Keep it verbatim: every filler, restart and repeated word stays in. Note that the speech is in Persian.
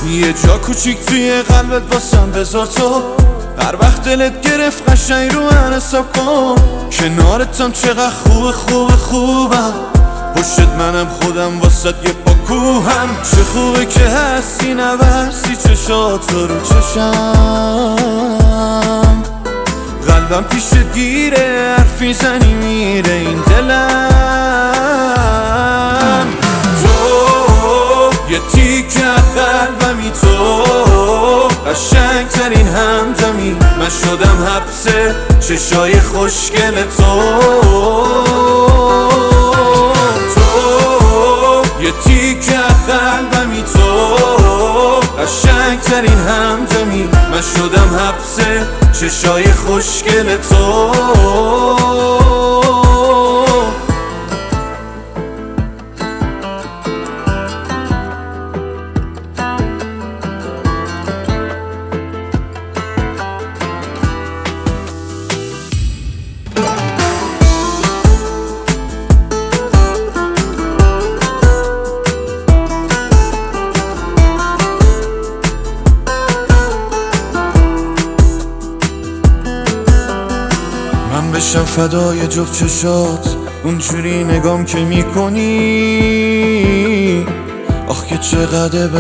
یه جا کوچیک توی قلبت واسم بذار تو، هر وقت دلت گرفت قشنگ رو من حساب کن. کنارتم چقدر خوب خوب خوبم، پشتت منم خودم واسد یه پا کوهم. چه خوبه که هستی نبستی چشات رو چشم، قلبم پیشت گیره حرفی زنی میره این دلم. تو یه تیکه قلبمی، تو قشنگ ترین همدمی، من شدم حبس چشای خوشگل تو. تو یه تیکه قلبمی، تو قشنگ ترین همدمی، من شدم حبس چشای خوشگل تو. من بشم فدای جفت چشات، اونجوری نگام که میکنی، آخ که چقدر